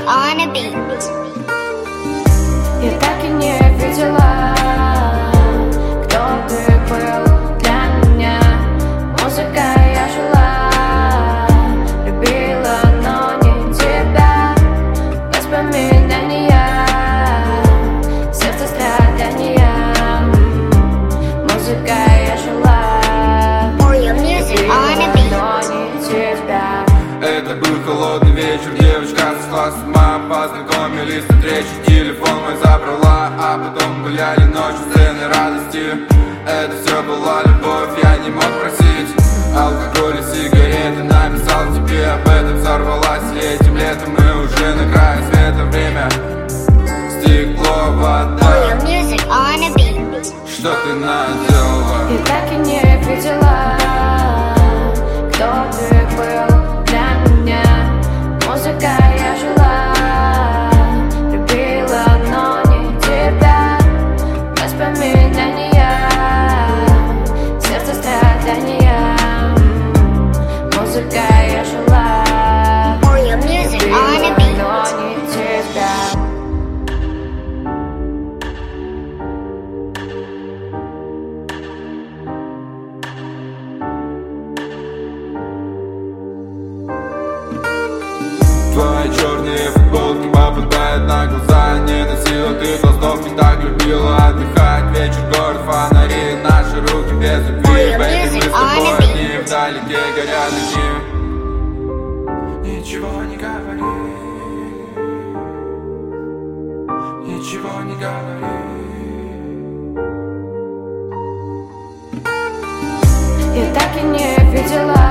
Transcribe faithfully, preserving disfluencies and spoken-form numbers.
on a beat. Я так и не видела, кто ты был для меня. Музыка я жила, любила, но не тебя. Воспоминания, сердце страдания. Музыка я жила, любила, но не тебя. Это был холодный вечер, девочка сошла с ума. Познакомились на встрече, телефон мой забрала. А потом гуляли ночью, сцены радости. Это все была любовь, я не мог просить алкоголь и сигареты. Написал тебе об этом, взорвалась. Этим летом мы уже на краю света. Время стекло, вода. Что ты наделала? Я так и не видела, кто ты был для меня. Музыка я жила, любила, но не тебя. Воспоминания, сердце страдания. Музыка я жила, любила, но не тебя. Твои черные футболки попадают на глаза. Не носила ты толстовки, так любила отдыхать. Вечер, город, фонари, наши руки без любви. Бэйби, мы с тобой одни, вдалеке горят огни. Ничего не говори, ничего не говори. Я так и не видела,